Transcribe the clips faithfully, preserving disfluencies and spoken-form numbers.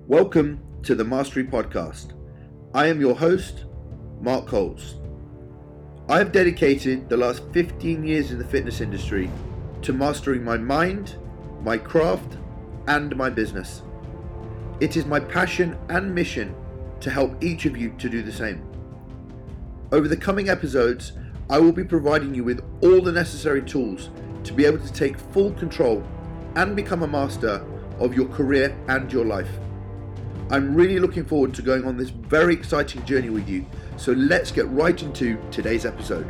Welcome to the Mastery Podcast. I am your host, Mark Coles. I have dedicated the last fifteen years in the fitness industry to mastering my mind, my craft, and my business. It is my passion and mission to help each of you to do the same. Over the coming episodes, I will be providing you with all the necessary tools to be able to take full control and become a master of your career and your life. I'm really looking forward to going on this very exciting journey with you, so let's get right into today's episode.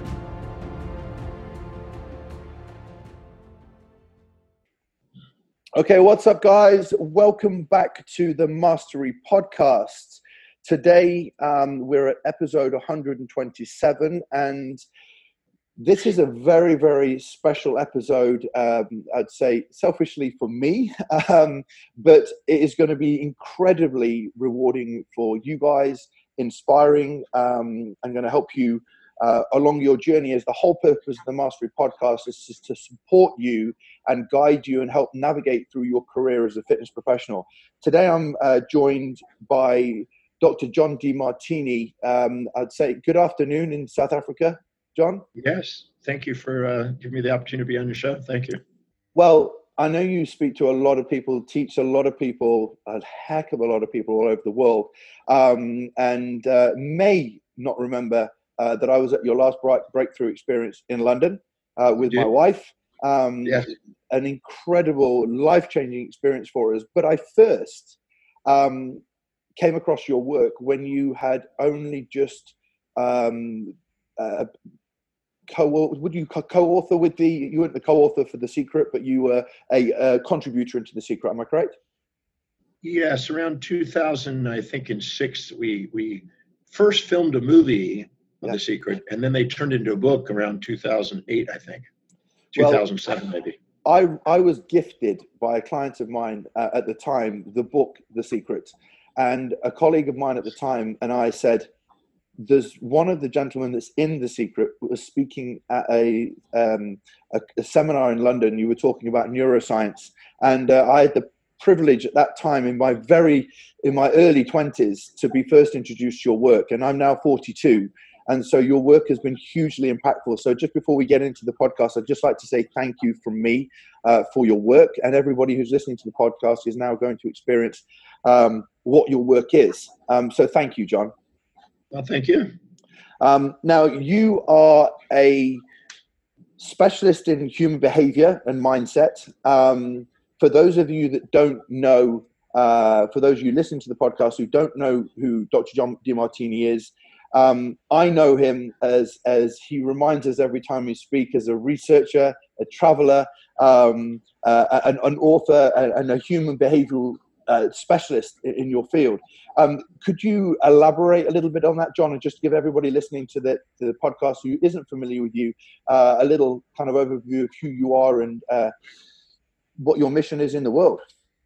Okay, what's up guys? Welcome back to the Mastery Podcast. Today um, we're at episode one hundred twenty-seven, and this is a very, very special episode, um, I'd say selfishly for me, um, but it is going to be incredibly rewarding for you guys, inspiring. Um, I'm going to help you uh, along your journey, as the whole purpose of the Mastery Podcast is just to support you and guide you and help navigate through your career as a fitness professional. Today I'm uh, joined by Doctor John Demartini. Um, I'd say good afternoon in South Africa. John? Yes, thank you for uh, giving me the opportunity to be on your show. Thank you. Well, I know you speak to a lot of people, teach a lot of people, a heck of a lot of people all over the world, um, and uh, may not remember uh, that I was at your last bright breakthrough experience in London uh, with my wife. Um, yes. An incredible, life-changing experience for us. But I first um, came across your work when you had only just um, uh, Co would you co-author with the you weren't the co-author for The Secret, but you were a, a contributor into The Secret, am I correct? Yes, around two thousand, I think in six, we we first filmed a movie of yeah. The Secret, and then they turned into a book around two thousand eight, I think, two thousand seven well, maybe. I I was gifted by a client of mine uh, at the time the book The Secret, and a colleague of mine at the time and I said, there's one of the gentlemen that's in The Secret was speaking at a, um, a, a seminar in London. You were talking about neuroscience, and uh, I had the privilege at that time in my very in my early twenties to be first introduced to your work, and I'm now forty-two, and so your work has been hugely impactful. So just before we get into the podcast, I'd just like to say thank you from me uh, for your work, and everybody who's listening to the podcast is now going to experience um, what your work is. Um, so thank you, John. Well, thank you. Um, now, you are a specialist in human behavior and mindset. Um, for those of you that don't know, uh, for those of you listening to the podcast who don't know who Doctor John Demartini is, um, I know him as, as he reminds us every time we speak, as a researcher, a traveler, um, uh, an, an author, and a human behavioral Uh, specialist in your field. Um, could you elaborate a little bit on that, John, and just give everybody listening to the, to the podcast who isn't familiar with you uh, a little kind of overview of who you are and uh, what your mission is in the world?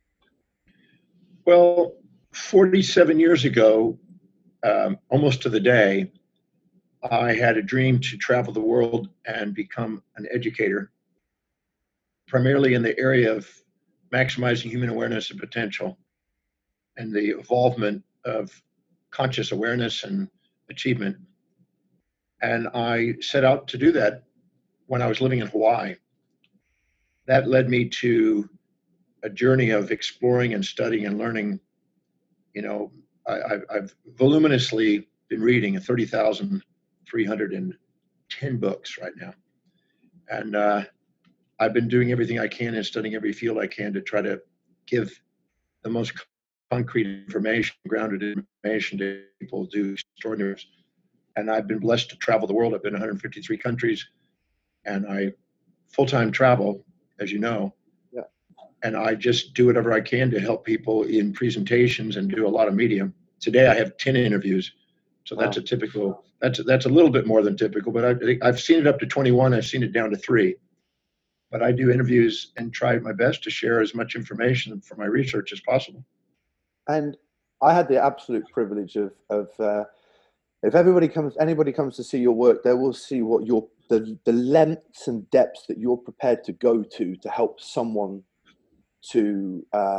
Well, forty-seven years ago, um, almost to the day, I had a dream to travel the world and become an educator, primarily in the area of maximizing human awareness and potential and the involvement of conscious awareness and achievement. And I set out to do that when I was living in Hawaii. That led me to a journey of exploring and studying and learning. You know, I, I've voluminously been reading thirty thousand three hundred ten books right now. And uh, I've been doing everything I can and studying every field I can to try to give the most concrete information, grounded information to people who do extraordinary. And I've been blessed to travel the world. I've been in one hundred fifty-three countries, and I full-time travel, as you know. Yeah. And I just do whatever I can to help people in presentations and do a lot of media. Today I have ten interviews, so wow. that's a typical. That's that's a little bit more than typical, but I, I've seen it up to twenty-one. I've seen it down to three. But I do interviews and try my best to share as much information from my research as possible. And I had the absolute privilege of, of uh, if everybody comes, anybody comes to see your work, they will see what your the, the lengths and depths that you're prepared to go to to help someone to uh,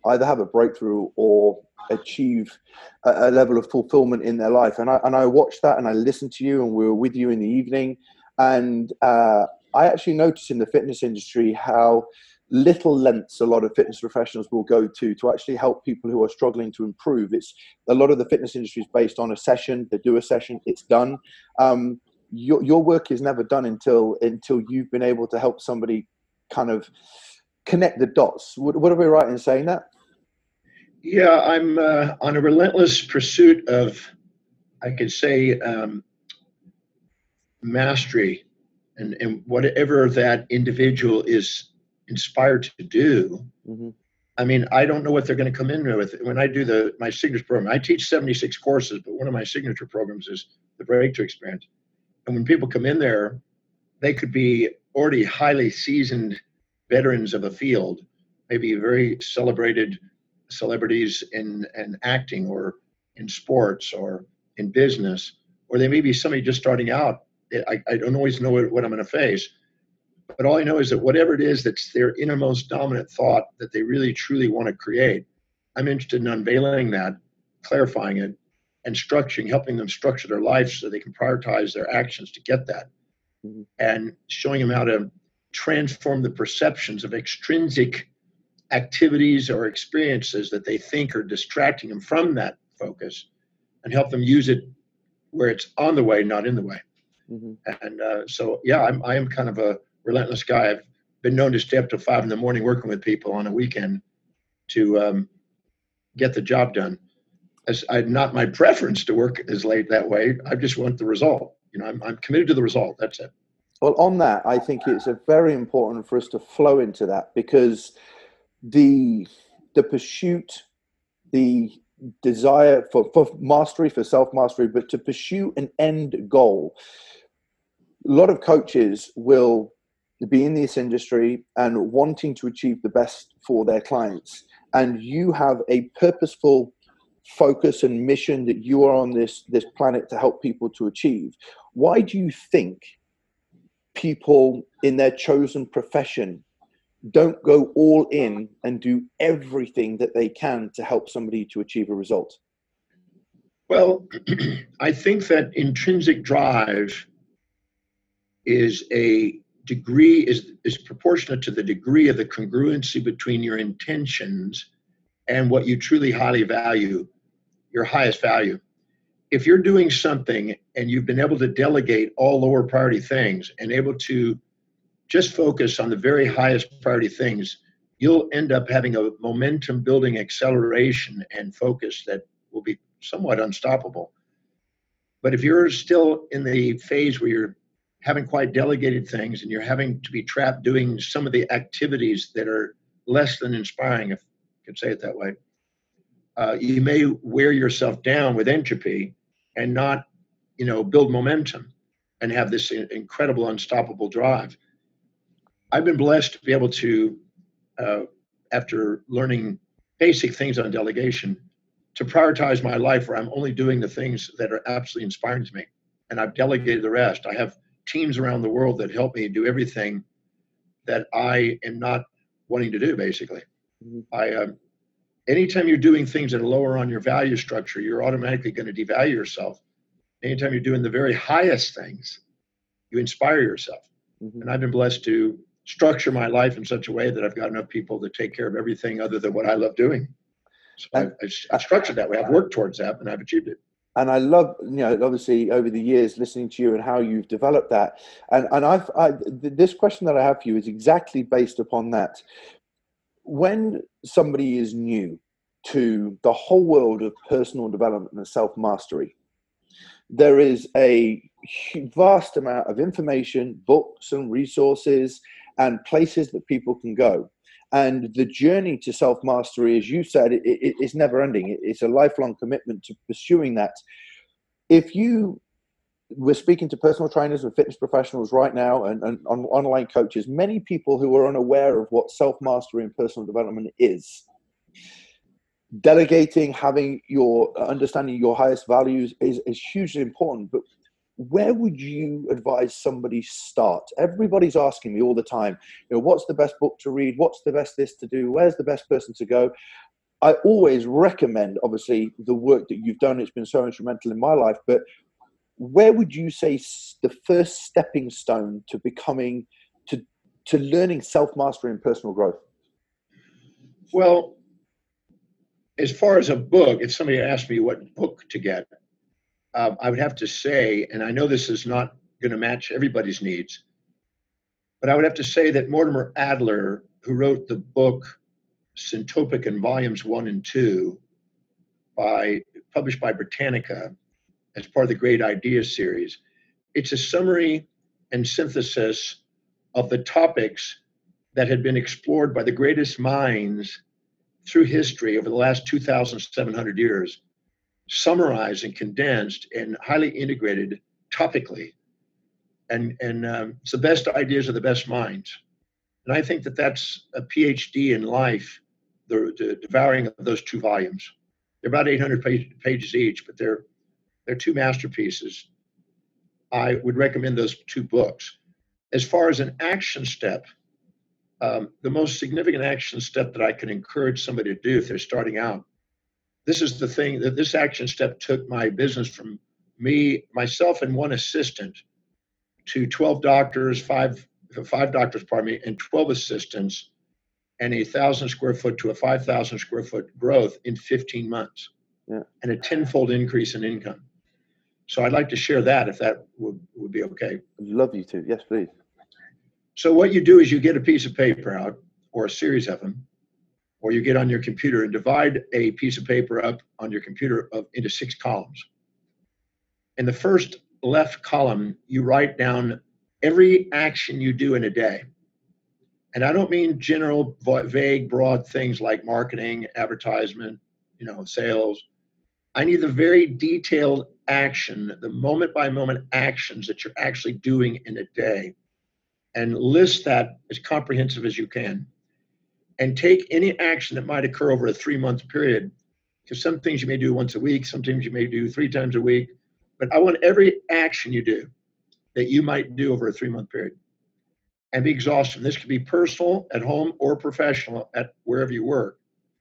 either have a breakthrough or achieve a, a level of fulfillment in their life. And I, and I watched that and I listened to you and we were with you in the evening. And uh, I actually noticed in the fitness industry how little lengths a lot of fitness professionals will go to to actually help people who are struggling to improve. It's a lot of the fitness industry is based on a session. They do a session, it's done. Um, your your work is never done until until you've been able to help somebody kind of connect the dots. Would, would I be right in saying that? Yeah, I'm uh, on a relentless pursuit of, I could say, um, mastery, and, and whatever that individual is inspired to do. Mm-hmm. I mean, I don't know what they're going to come in with. When I do the my signature program, I teach seventy-six courses, but one of my signature programs is the Breakthrough Experience. And when people come in there, they could be already highly seasoned veterans of a field, maybe very celebrated celebrities in, in acting or in sports or in business, or they may be somebody just starting out. I, I don't always know what, what I'm going to face, but all I know is that whatever it is that's their innermost dominant thought that they really truly want to create, I'm interested in unveiling that, clarifying it, and structuring, helping them structure their life so they can prioritize their actions to get that, mm-hmm. and showing them how to transform the perceptions of extrinsic activities or experiences that they think are distracting them from that focus, and help them use it where it's on the way, not in the way. Mm-hmm. And uh, so, yeah, I'm, I am kind of a relentless guy. I've been known to stay up to five in the morning working with people on a weekend to um, get the job done. As I, not my preference to work as late that way. I just want the result. You know, I'm, I'm committed to the result. That's it. Well, on that, I think it's a very important for us to flow into that, because the the pursuit, the desire for, for mastery, for self-mastery, but to pursue an end goal. A lot of coaches will be in this industry and wanting to achieve the best for their clients. And you have a purposeful focus and mission that you are on this, this planet to help people to achieve. Why do you think people in their chosen profession don't go all in and do everything that they can to help somebody to achieve a result? Well, I think that intrinsic drive is a degree, is, is proportionate to the degree of the congruency between your intentions and what you truly highly value, your highest value. If you're doing something and you've been able to delegate all lower priority things and able to just focus on the very highest priority things, you'll end up having a momentum building acceleration and focus that will be somewhat unstoppable. But if you're still in the phase where you're haven't quite delegated things and you're having to be trapped doing some of the activities that are less than inspiring, if I could say it that way, uh, you may wear yourself down with entropy and not, you know, build momentum and have this incredible unstoppable drive. I've been blessed to be able to, uh, after learning basic things on delegation, to prioritize my life where I'm only doing the things that are absolutely inspiring to me. And I've delegated the rest. I have teams around the world that help me do everything that I am not wanting to do, basically. Mm-hmm. I, uh, anytime you're doing things that are lower on your value structure, you're automatically going to devalue yourself. Anytime you're doing the very highest things, you inspire yourself. Mm-hmm. And I've been blessed to structure my life in such a way that I've got enough people to take care of everything other than what I love doing. So I've, I've structured that way. I've worked towards that and I've achieved it. And I love, you know, obviously over the years listening to you and how you've developed that. And and I've I, this question that I have for you is exactly based upon that. When somebody is new to the whole world of personal development and self-mastery, there is a vast amount of information, books and resources and places that people can go. And the journey to self-mastery, as you said, it, it, it's never ending. It, it's a lifelong commitment to pursuing that. If you were speaking to personal trainers and fitness professionals right now and, and on online coaches, many people who are unaware of what self-mastery and personal development is. Delegating, having your understanding your highest values is, is hugely important. But where would you advise somebody start? Everybody's asking me all the time, you know, what's the best book to read? What's the best this to do? Where's the best person to go? I always recommend, obviously, the work that you've done. It's been so instrumental in my life. But where would you say the first stepping stone to becoming, to to learning self-mastery and personal growth? Well, as far as a book, if somebody asked me what book to get, uh, I would have to say, and I know this is not going to match everybody's needs, but I would have to say that Mortimer Adler, who wrote the book Syntopic in volumes one and two, by published by Britannica as part of the Great Ideas series, it's a summary and synthesis of the topics that had been explored by the greatest minds through history over the last two thousand seven hundred years, summarized and condensed and highly integrated topically. And, and um, it's the best ideas of the best minds. And I think that that's a PhD in life, the, the devouring of those two volumes. They're about eight hundred page, pages each, but they're, they're two masterpieces. I would recommend those two books. As far as an action step, um, the most significant action step that I can encourage somebody to do if they're starting out, this is the thing that this action step took my business from me, myself, and one assistant to twelve doctors, five, five doctors, pardon me, and twelve assistants, and a thousand square foot to a five thousand square foot growth in fifteen months, yeah. And a tenfold increase in income. So I'd like to share that if that would, would be okay. I'd love you to. Yes, please. So what you do is you get a piece of paper out, or a series of them, or you get on your computer and divide a piece of paper up on your computer of, into six columns. In the first left column, you write down every action you do in a day. And I don't mean general, vague, broad things like marketing, advertisement, you know, sales. I need the very detailed action, the moment by moment actions that you're actually doing in a day, and list that as comprehensive as you can. And take any action that might occur over a three month period, because some things you may do once a week, sometimes you may do three times a week, but I want every action you do that you might do over a three month period, and be exhaustive. This could be personal, at home, or professional, at wherever you work.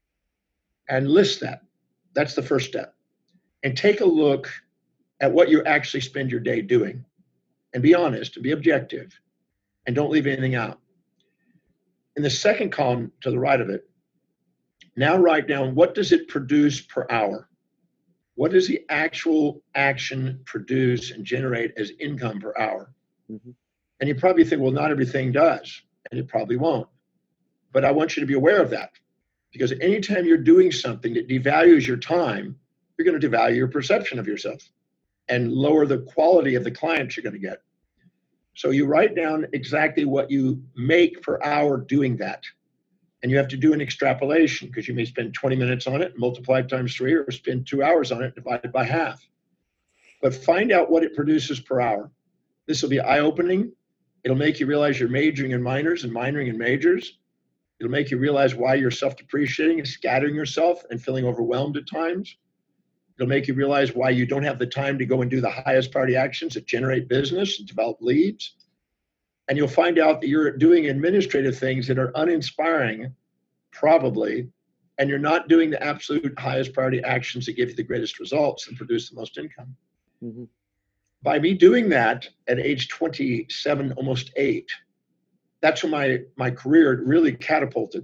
And list that. That's the first step. And take a look at what you actually spend your day doing. And be honest, and be objective, and don't leave anything out. In the second column to the right of it, now write down, what does it produce per hour? What does the actual action produce and generate as income per hour? Mm-hmm. And you probably think, well, not everything does, and it probably won't. But I want you to be aware of that, because anytime you're doing something that devalues your time, you're going to devalue your perception of yourself and lower the quality of the clients you're going to get. So you write down exactly what you make per hour doing that. And you have to do an extrapolation, because you may spend twenty minutes on it, multiplied times three, or spend two hours on it, divided by half. But find out what it produces per hour. This will be eye-opening. It'll make you realize you're majoring in minors and minoring in majors. It'll make you realize why you're self-depreciating and scattering yourself and feeling overwhelmed at times. It'll make you realize why you don't have the time to go and do the highest priority actions that generate business and develop leads. And you'll find out that you're doing administrative things that are uninspiring, probably, and you're not doing the absolute highest priority actions that give you the greatest results and produce the most income. Mm-hmm. By me doing that at age twenty-seven, almost eight, that's when my, my career really catapulted.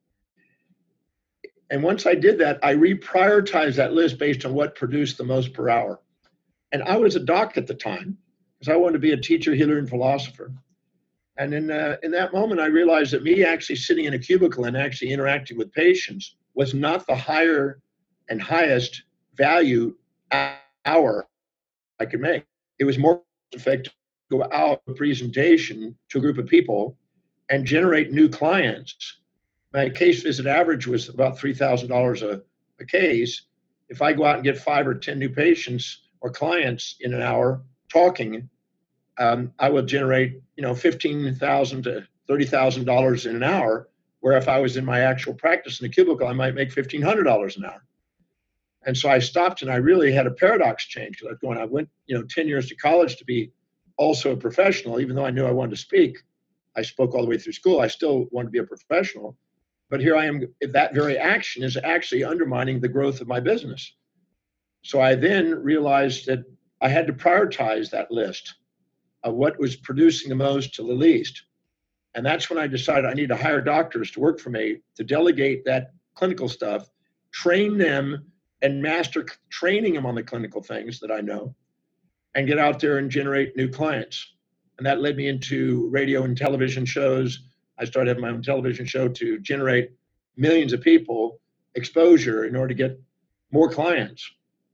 And once I did that, I reprioritized that list based on what produced the most per hour. And I was a doc at the time, because I wanted to be a teacher, healer, and philosopher. And in, uh, in that moment, I realized that me actually sitting in a cubicle and actually interacting with patients was not the higher and highest value hour I could make. It was more effective to go out a presentation to a group of people and generate new clients. My case visit average was about three thousand dollars a, a case. If I go out and get five or ten new patients or clients in an hour talking, um, I would generate, you know, fifteen thousand to thirty thousand dollars in an hour. Where if I was in my actual practice in the cubicle, I might make fifteen hundred dollars an hour. And so I stopped, and I really had a paradox change. I was going, I went, you know, ten years to college to be also a professional, even though I knew I wanted to speak. I spoke all the way through school. I still wanted to be a professional. But here I am, that very action is actually undermining the growth of my business. So I then realized that I had to prioritize that list of what was producing the most to the least. And that's when I decided I need to hire doctors to work for me, to delegate that clinical stuff, train them and master training them on the clinical things that I know, and get out there and generate new clients. And that led me into radio and television shows. I started having my own television show to generate millions of people exposure in order to get more clients.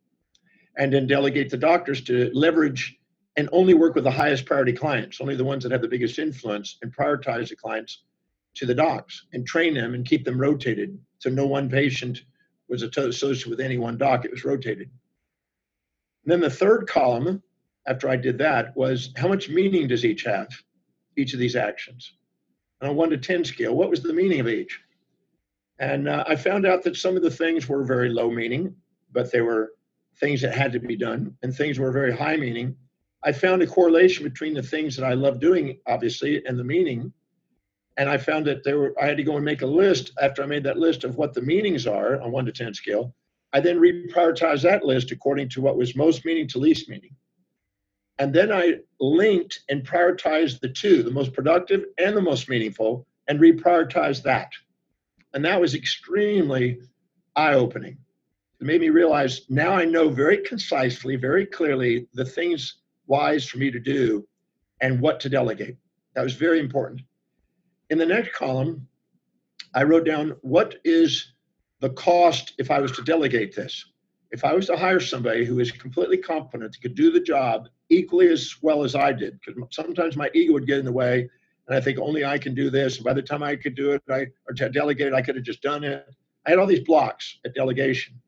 And then delegate the doctors to leverage and only work with the highest priority clients, only the ones that have the biggest influence, and prioritize the clients to the docs and train them and keep them rotated. So no one patient was associated with any one doc, it was rotated. And then the third column, after I did that, was how much meaning does each have, each of these actions? On a one to ten scale, what was the meaning of each? And uh, I found out that some of the things were very low meaning, but they were things that had to be done, and things were very high meaning. I found a correlation between the things that I love doing, obviously, and the meaning. And I found that there were, I had to go and make a list after I made that list of what the meanings are on one to ten scale. I then reprioritized that list according to what was most meaning to least meaning. And then I linked and prioritized the two, the most productive and the most meaningful, and reprioritized that. And that was extremely eye-opening. It made me realize now I know very concisely, very clearly the things wise for me to do and what to delegate. That was very important. In the next column, I wrote down what is the cost if I was to delegate this. If I was to hire somebody who is completely competent, could do the job equally as well as I did, because sometimes my ego would get in the way, and I think only I can do this. And by the time I could do it, I or to delegate it, I could have just done it. I had all these blocks at delegation.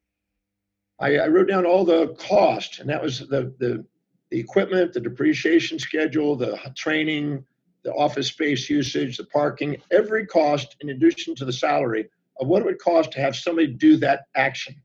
I, I wrote down all the cost, and that was the, the the equipment, the depreciation schedule, the training, the office space usage, the parking, every cost in addition to the salary of what it would cost to have somebody do that action.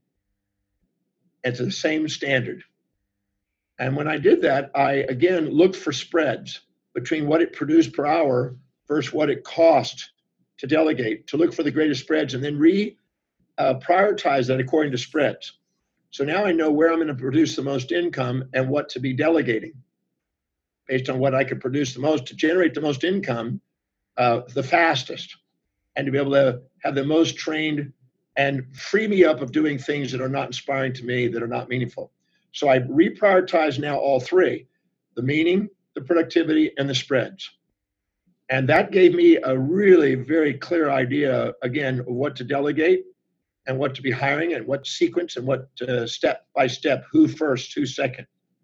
And to the same standard. And when I did that, I again looked for spreads between what it produced per hour versus what it cost to delegate, to look for the greatest spreads, and then re uh, prioritize that according to spreads. So now I know where I'm going to produce the most income and what to be delegating based on what I could produce the most to generate the most income uh, the fastest, and to be able to have the most trained and free me up of doing things that are not inspiring to me, that are not meaningful. So I reprioritize now all three, the meaning, the productivity, and the spreads. And that gave me a really very clear idea, again, of what to delegate and what to be hiring and what sequence and what uh, step by step, who first, who second.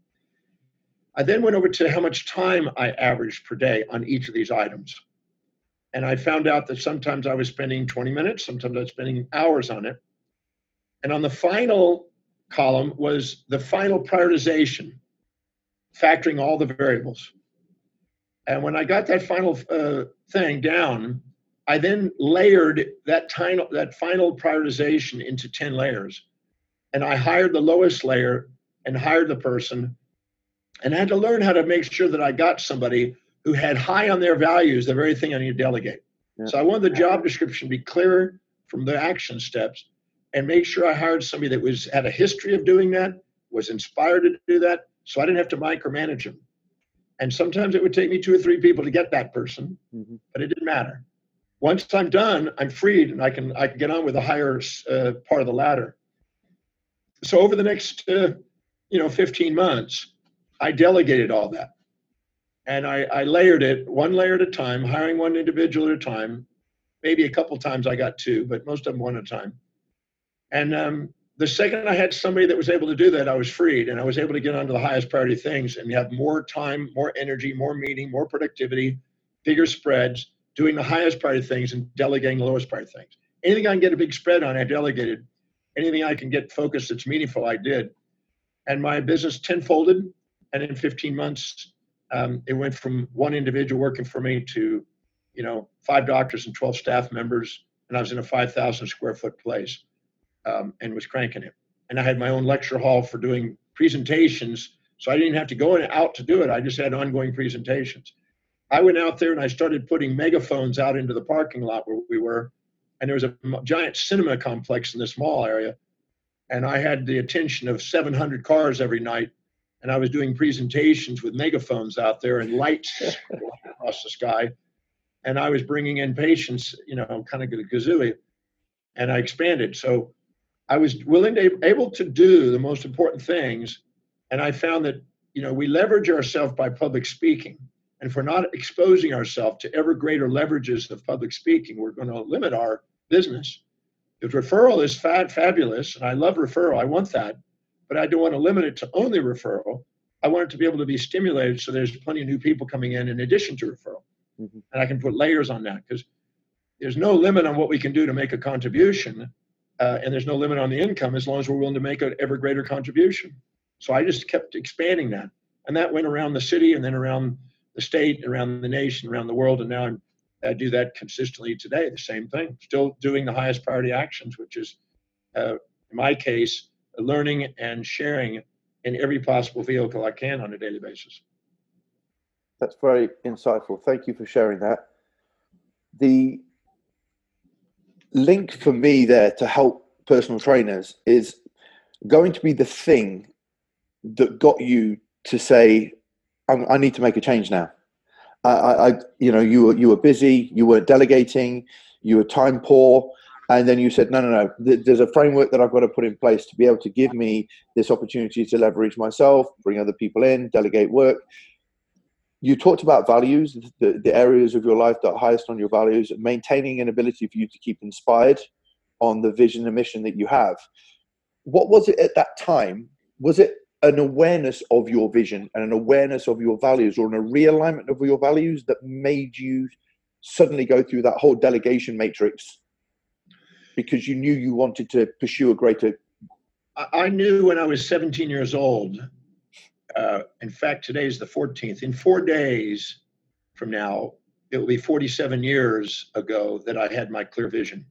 I then went over to how much time I averaged per day on each of these items. And I found out that sometimes I was spending twenty minutes, sometimes I was spending hours on it. And on the final column was the final prioritization, factoring all the variables. And when I got that final uh, thing down, I then layered that, time, that final prioritization into ten layers. And I hired the lowest layer and hired the person, and I had to learn how to make sure that I got somebody who had high on their values, the very thing I need to delegate. Yeah. So I wanted the job description to be clearer from the action steps, and make sure I hired somebody that was had a history of doing that, was inspired to do that, so I didn't have to micromanage them. And sometimes it would take me two or three people to get that person, mm-hmm. but it didn't matter. Once I'm done, I'm freed, and I can I can get on with the higher uh, part of the ladder. So over the next uh, you know fifteen months, I delegated all that. And I, I layered it one layer at a time, hiring one individual at a time. Maybe a couple times I got two, but most of them one at a time. And um, the second I had somebody that was able to do that, I was freed, and I was able to get onto the highest priority things and have more time, more energy, more meeting, more productivity, bigger spreads, doing the highest priority things and delegating the lowest priority things. Anything I can get a big spread on, I delegated. Anything I can get focused that's meaningful, I did. And my business tenfolded, and in fifteen months, Um, it went from one individual working for me to, you know, five doctors and twelve staff members, and I was in a five thousand square foot place um, and was cranking it. And I had my own lecture hall for doing presentations, so I didn't have to go in, out to do it. I just had ongoing presentations. I went out there and I started putting megaphones out into the parking lot where we were, and there was a giant cinema complex in this mall area. And I had the attention of seven hundred cars every night. And I was doing presentations with megaphones out there and lights across the sky. And I was bringing in patients, you know, kind of a gazooey, and I expanded. So I was willing to, able to do the most important things. And I found that, you know, we leverage ourselves by public speaking. And if we're not exposing ourselves to ever greater leverages of public speaking, we're going to limit our business. If referral is fat, fabulous, and I love referral, I want that, but I don't want to limit it to only referral. I want it to be able to be stimulated so there's plenty of new people coming in in addition to referral. Mm-hmm. And I can put layers on that because there's no limit on what we can do to make a contribution, uh, and there's no limit on the income as long as we're willing to make an ever greater contribution. So I just kept expanding that, and that went around the city and then around the state, around the nation, around the world, and now I'm, I do that consistently today, the same thing, still doing the highest priority actions, which is, uh, in my case, learning and sharing in every possible vehicle I can on a daily basis. That's very insightful. Thank you for sharing that. The link for me there to help personal trainers is going to be the thing that got you to say, I, I need to make a change now. I, I, you know, you were, you were busy, you weren't delegating, you were time poor. And then you said, no, no, no, there's a framework that I've got to put in place to be able to give me this opportunity to leverage myself, bring other people in, delegate work. You talked about values, the, the areas of your life that are highest on your values, maintaining an ability for you to keep inspired on the vision and mission that you have. What was it at that time? Was it an awareness of your vision and an awareness of your values, or a realignment of your values that made you suddenly go through that whole delegation matrix because you knew you wanted to pursue a greater? I knew when I was seventeen years old, uh, in fact, today is the fourteenth, in four days from now, it will be forty-seven years ago that I had my clear vision.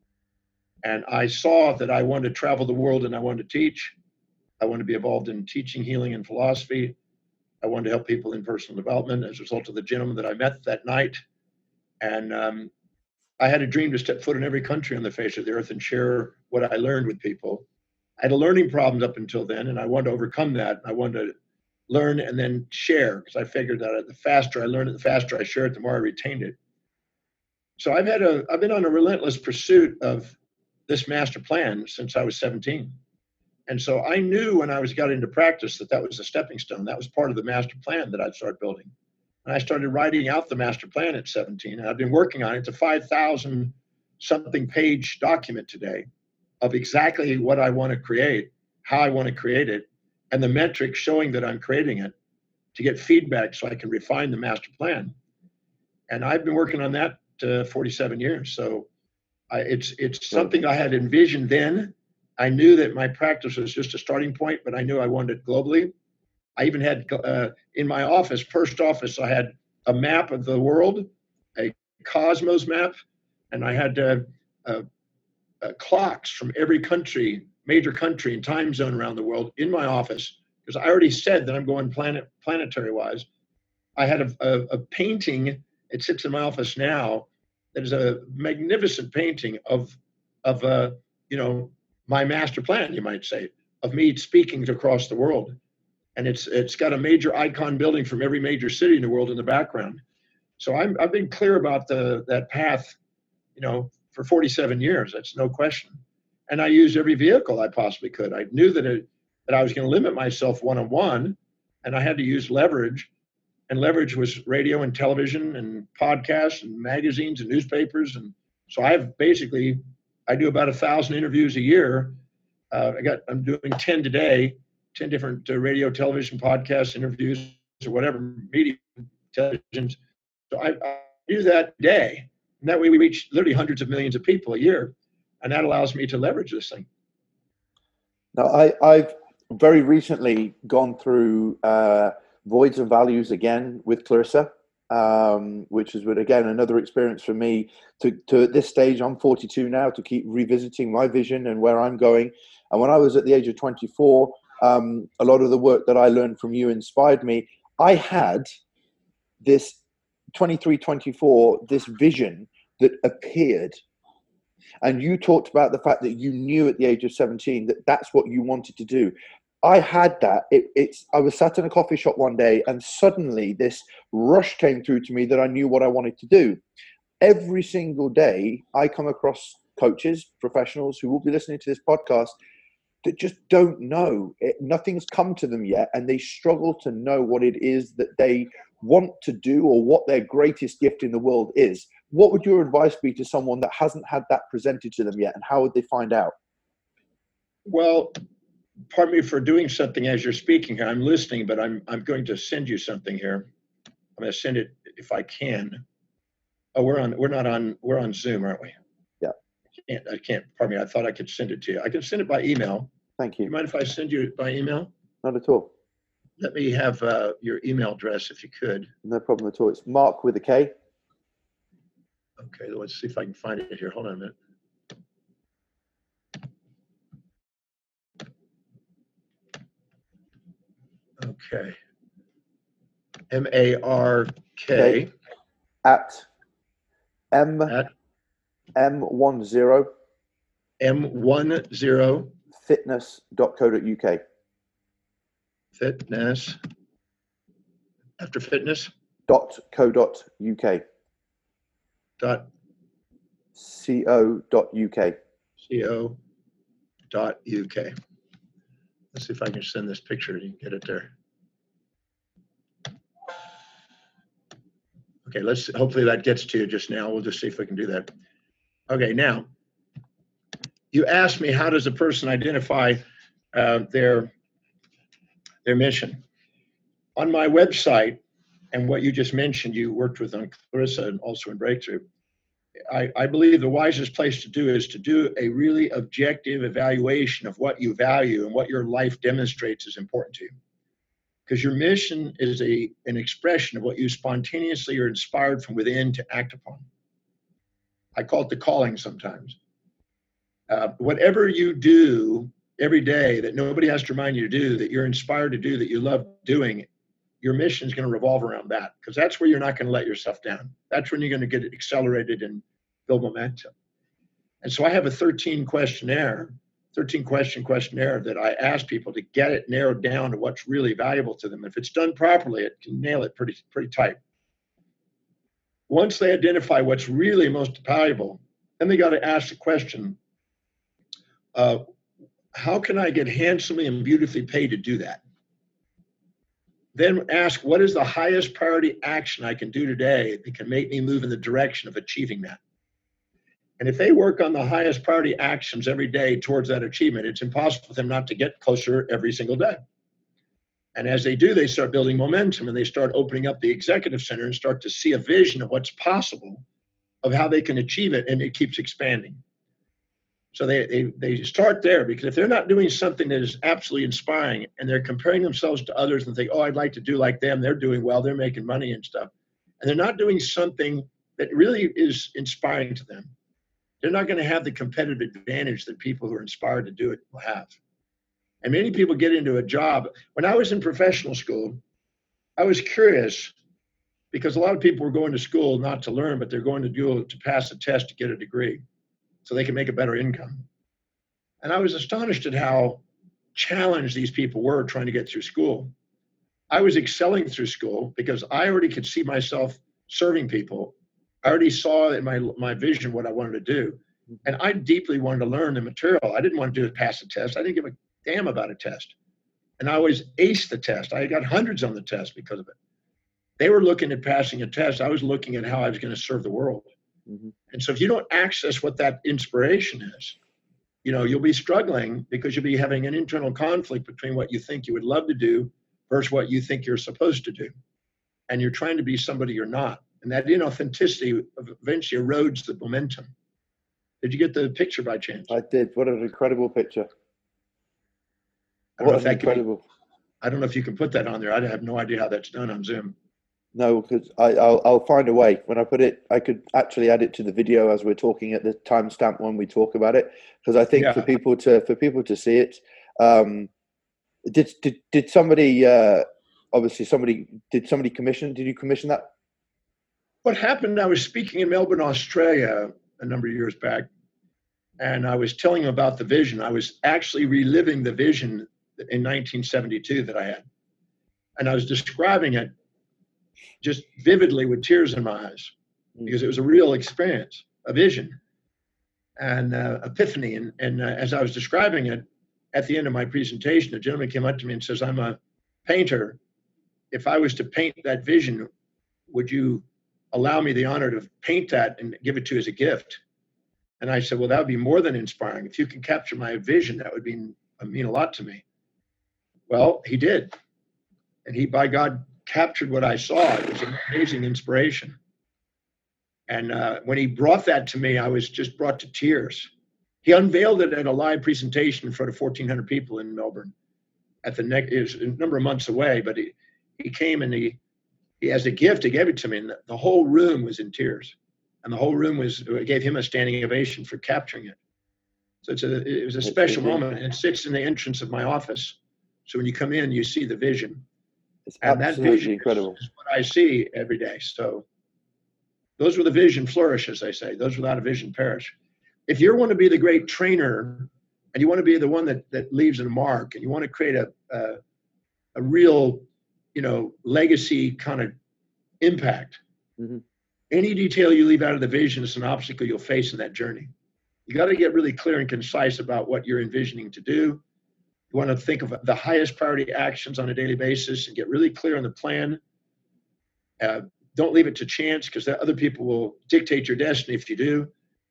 And I saw that I wanted to travel the world and I wanted to teach. I wanted to be involved in teaching, healing, and philosophy. I wanted to help people in personal development as a result of the gentleman that I met that night. And um, I had a dream to step foot in every country on the face of the earth and share what I learned with people. I had a learning problem up until then, and I wanted to overcome that. I wanted to learn and then share, because I figured that the faster I learned it, the faster I shared it, the more I retained it. So I've had a, I've been on a relentless pursuit of this master plan since I was seventeen. And so I knew when I was got into practice that that was a stepping stone. That was part of the master plan that I'd start building. And I started writing out the master plan at seventeen. And I've been working on it. It's a five thousand something page document today of exactly what I want to create, how I want to create it, and the metrics showing that I'm creating it to get feedback so I can refine the master plan. And I've been working on that uh, forty-seven years. So I, it's it's something I had envisioned then. I knew that my practice was just a starting point, but I knew I wanted it globally. I even had uh, in my office, first office, I had a map of the world, a cosmos map, and I had uh, uh, uh, clocks from every country, major country and time zone around the world in my office, because I already said that I'm going planet planetary wise. I had a, a, a painting, it sits in my office now, that is a magnificent painting of, of uh, you know, my master plan, you might say, of me speaking across the world. And it's it's got a major icon building from every major city in the world in the background. So I'm, I've been clear about the that path, you know, for forty-seven years. That's no question. And I used every vehicle I possibly could. I knew that it, that I was going to limit myself one-on-one, and I had to use leverage. And leverage was radio and television and podcasts and magazines and newspapers. And so I have basically, I do about a thousand interviews a year. Uh, I got, I'm doing ten today, ten different uh, radio, television, podcasts, interviews, or whatever, media, televisions. So I, I do that day. And that way we reach literally hundreds of millions of people a year. And that allows me to leverage this thing. Now, I, I've very recently gone through uh, Voids and Values again with Clarissa, um, which is, again, another experience for me to, to, at this stage, I'm forty-two now, to keep revisiting my vision and where I'm going. And when I was at the age of twenty-four, um, a lot of the work that I learned from you inspired me. I had this twenty-three, twenty-four, this vision that appeared. And you talked about the fact that you knew at the age of seventeen that that's what you wanted to do. I had that. It, it's. I was sat in a coffee shop one day, and suddenly this rush came through to me that I knew what I wanted to do. Every single day, I come across coaches, professionals who will be listening to this podcast that just don't know. It, nothing's come to them yet, and they struggle to know what it is that they want to do or what their greatest gift in the world is. What would your advice be to someone that hasn't had that presented to them yet, and how would they find out? Well, pardon me for doing something as you're speaking here. I'm listening, but I'm I'm going to send you something here. I'm going to send it if I can. Oh, we're on. We're not on. We're on Zoom, aren't we? Yeah. I can't. I can't. Pardon me. I thought I could send it to you. I can send it by email. Thank you. Do you mind if I send you it by email? Not at all. Let me have uh, your email address if you could. No problem at all. It's Mark with a K. Okay. Let's see if I can find it here. Hold on a minute. Okay. M A R K. Okay. At M At M one zero M one zero fitness dot co dot uk. Fitness. After fitness. Dot co dot uk. Dot co dot uk. co dot uk. Let's see if I can send this picture and get it there. Okay, let's hopefully that gets to you just now. We'll just see if we can do that. Okay, now you asked me, how does a person identify uh, their their mission? On my website, and what you just mentioned, you worked with on Clarissa and also in Breakthrough. I, I believe the wisest place to do is to do a really objective evaluation of what you value and what your life demonstrates is important to you. Because your mission is a an expression of what you spontaneously are inspired from within to act upon. I call it the calling sometimes. Uh, whatever you do every day that nobody has to remind you to do, that you're inspired to do, that you love doing, your mission is going to revolve around that, because that's where you're not going to let yourself down. That's when you're going to get accelerated and build momentum. And so I have a thirteen questionnaire, thirteen question questionnaire that I ask people to get it narrowed down to what's really valuable to them. If it's done properly, it can nail it pretty, pretty tight. Once they identify what's really most valuable, then they got to ask the question, uh, how can I get handsomely and beautifully paid to do that? Then ask, what is the highest priority action I can do today that can make me move in the direction of achieving that? And if they work on the highest priority actions every day towards that achievement, it's impossible for them not to get closer every single day. And as they do, they start building momentum, and they start opening up the executive center and start to see a vision of what's possible, of how they can achieve it, and it keeps expanding. So they, they, they start there, because if they're not doing something that is absolutely inspiring and they're comparing themselves to others and think, oh, I'd like to do like them, they're doing well, they're making money and stuff, and they're not doing something that really is inspiring to them, they're not going to have the competitive advantage that people who are inspired to do it will have. And many people get into a job. When I was in professional school, I was curious, because a lot of people were going to school not to learn, but they're going to do to pass a test to get a degree so they can make a better income. And I was astonished at how challenged these people were trying to get through school. I was excelling through school because I already could see myself serving people. I already saw in my, my vision what I wanted to do. And I deeply wanted to learn the material. I didn't want to do it pass a test. I didn't give a damn about a test. And I always aced the test. I got hundreds on the test because of it. They were looking at passing a test. I was looking at how I was going to serve the world. Mm-hmm. And so if you don't access what that inspiration is, you know, you'll be struggling, because you'll be having an internal conflict between what you think you would love to do versus what you think you're supposed to do. And you're trying to be somebody you're not. And that inauthenticity eventually erodes the momentum. Did you get the picture by chance? I did. What an incredible picture. I don't, what know if an incredible. Can, I don't know if you can put that on there. I have no idea how that's done on Zoom. No, because I'll, I'll find a way. When I put it, I could actually add it to the video as we're talking at the timestamp when we talk about it. Because I think yeah. for people to for people to see it, um, did did did somebody uh, obviously somebody did somebody commission? Did you commission that? What happened? I was speaking in Melbourne, Australia, a number of years back, and I was telling him about the vision. I was actually reliving the vision in nineteen seventy-two that I had. And I was describing it just vividly with tears in my eyes, because it was a real experience, a vision, and uh, epiphany. And, and uh, as I was describing it, at the end of my presentation, a gentleman came up to me and says, I'm a painter. If I was to paint that vision, would you allow me the honor to paint that and give it to you as a gift? And I said, well, that would be more than inspiring. If you can capture my vision, that would mean, mean a lot to me. Well, he did. And he, by God, captured what I saw. It was an amazing inspiration. And uh, when he brought that to me, I was just brought to tears. He unveiled it at a live presentation in front of fourteen hundred people in Melbourne. At the next, it was a number of months away, but he, he came and he, he, as a gift, he gave it to me, and the, the whole room was in tears. And the whole room was, it gave him a standing ovation for capturing it. So it's a, it was a special moment, and it sits in the entrance of my office. So when you come in, you see the vision. It's and absolutely that vision incredible. Is, is what I see every day. So those were the vision flourish, as they say. Those without a vision perish. If you want to be the great trainer, and you want to be the one that, that leaves a mark, and you want to create a, a, a real, you know, legacy kind of impact, mm-hmm. any detail you leave out of the vision is an obstacle you'll face in that journey. You got to get really clear and concise about what you're envisioning to do. You want to think of the highest priority actions on a daily basis and get really clear on the plan. Uh, don't leave it to chance, because other people will dictate your destiny if you do.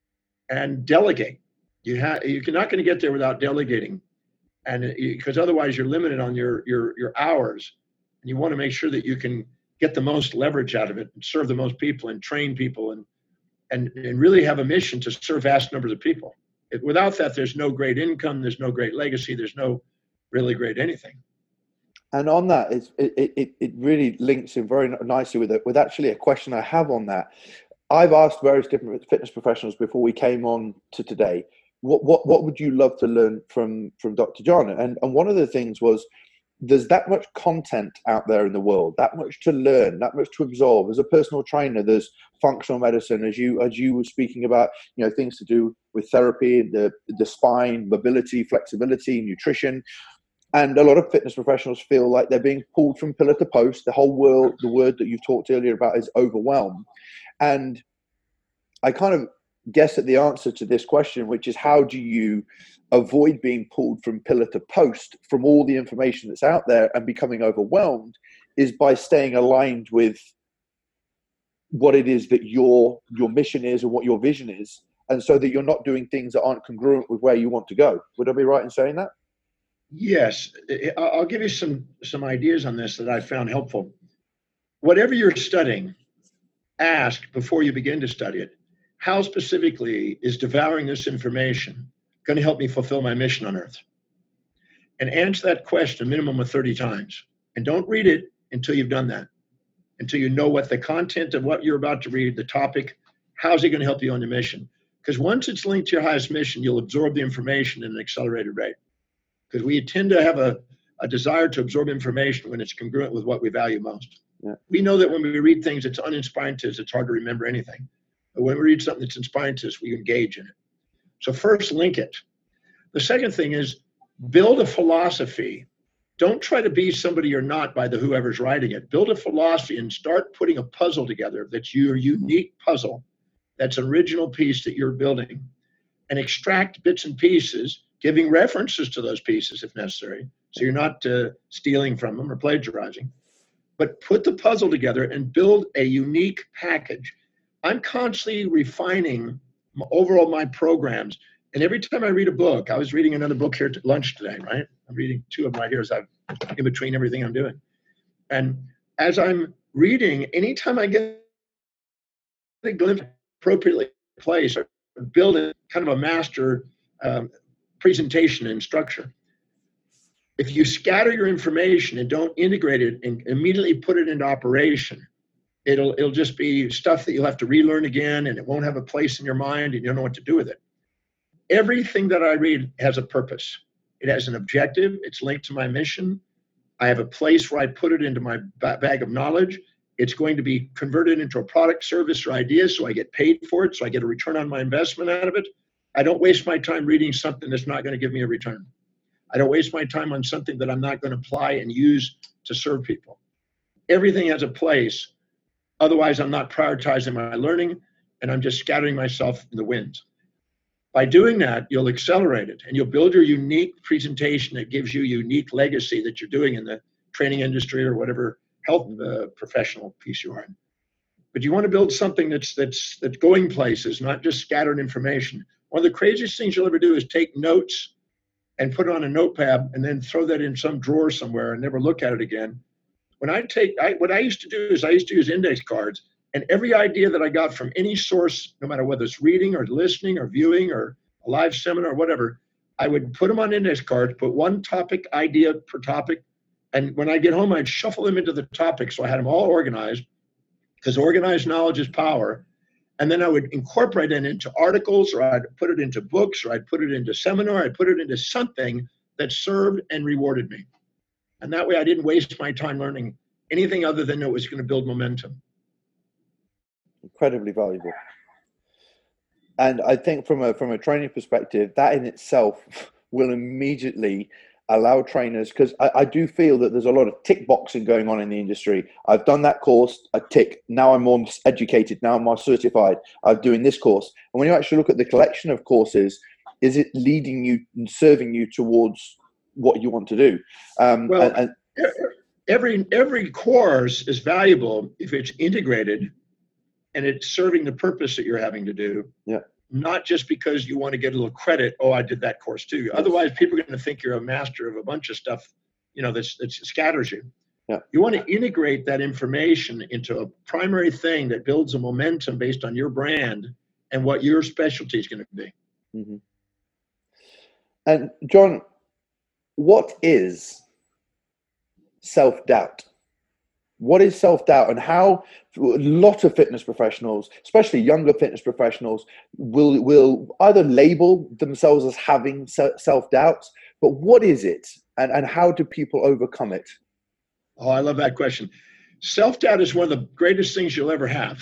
And delegate. You have you're not going to get there without delegating, and because otherwise you're limited on your your your hours. And you want to make sure that you can get the most leverage out of it and serve the most people and train people and and and really have a mission to serve vast numbers of people. It, without that, there's no great income, there's no great legacy, there's no really great anything. And on that, it's, it, it, it really links in very nicely with it, with actually a question I have on that. I've asked various different fitness professionals before we came on to today, what what what would you love to learn from from Doctor John? And and one of the things was, there's that much content out there in the world, that much to learn, that much to absorb. As a personal trainer, there's functional medicine, as you as you were speaking about, you know, things to do with therapy, the the spine, mobility, flexibility, nutrition. And a lot of fitness professionals feel like they're being pulled from pillar to post. The whole world, the word that you've talked earlier about, is overwhelmed. And I kind of guess at the answer to this question, which is, how do you avoid being pulled from pillar to post from all the information that's out there and becoming overwhelmed, is by staying aligned with what it is that your your mission is and what your vision is, and so that you're not doing things that aren't congruent with where you want to go. Would I be right in saying that? Yes, I'll give you some some ideas on this that I found helpful. Whatever you're studying, ask before you begin to study it, how specifically is devouring this information going to help me fulfill my mission on earth? And answer that question a minimum of thirty times. And don't read it until you've done that, until you know what the content of what you're about to read, the topic, how's it going to help you on your mission? Because once it's linked to your highest mission, you'll absorb the information at an accelerated rate. Because we tend to have a, a desire to absorb information when it's congruent with what we value most. Yeah. We know that when we read things that's uninspiring to us, it's hard to remember anything. But when we read something that's inspiring to us, we engage in it. So first, link it. The second thing is, build a philosophy. Don't try to be somebody you're not by the whoever's writing it. Build a philosophy and start putting a puzzle together that's your unique puzzle, that's an original piece that you're building. And extract bits and pieces, giving references to those pieces if necessary, so you're not uh, stealing from them or plagiarizing. But put the puzzle together and build a unique package. I'm constantly refining my, overall my programs. And every time I read a book, I was reading another book here at lunch today, right? I'm reading two of them right here as I'm in between everything I'm doing. And as I'm reading, anytime I get a glimpse appropriately placed, or build a kind of a master um, presentation and structure. If you scatter your information and don't integrate it and immediately put it into operation, it'll it'll just be stuff that you'll have to relearn again, and it won't have a place in your mind, and you don't know what to do with it. Everything that I read has a purpose. It has an objective. It's linked to my mission. I have a place where I put it into my bag of knowledge. It's going to be converted into a product, service, or idea, so I get paid for it, so I get a return on my investment out of it. I don't waste my time reading something that's not going to give me a return. I don't waste my time on something that I'm not going to apply and use to serve people. Everything has a place. Otherwise, I'm not prioritizing my learning, and I'm just scattering myself in the wind. By doing that, you'll accelerate it, and you'll build your unique presentation that gives you unique legacy that you're doing in the training industry or whatever health uh, professional piece you are in. But you want to build something that's that's that's going places, not just scattered information. One of the craziest things you'll ever do is take notes and put it on a notepad and then throw that in some drawer somewhere and never look at it again. When I take, I, what I used to do is I used to use index cards, and every idea that I got from any source, no matter whether it's reading or listening or viewing or a live seminar or whatever, I would put them on index cards, put one topic idea per topic. And when I get home, I'd shuffle them into the topics. So I had them all organized, because organized knowledge is power. And then I would incorporate it into articles, or I'd put it into books, or I'd put it into seminar, I'd put it into something that served and rewarded me. And that way I didn't waste my time learning anything other than it was going to build momentum. Incredibly valuable. And I think from a from a training perspective, that in itself will immediately allow trainers, because I, I do feel that there's a lot of tick boxing going on in the industry. I've done that course, I tick. Now I'm more educated. Now I'm more certified. I'm doing this course. And when you actually look at the collection of courses, is it leading you and serving you towards what you want to do? Um, well, and, and every every course is valuable if it's integrated and it's serving the purpose that you're having to do. Yeah. Not just because you want to get a little credit. Oh, I did that course too. Yes. Otherwise, people are going to think you're a master of a bunch of stuff, you know, that's, that scatters you. Yeah. You want to integrate that information into a primary thing that builds a momentum based on your brand and what your specialty is going to be. Mm-hmm. And John, what is self-doubt? What is self-doubt, and how a lot of fitness professionals, especially younger fitness professionals, will will either label themselves as having self-doubt, but what is it, and, and how do people overcome it? Oh, I love that question. Self-doubt is one of the greatest things you'll ever have.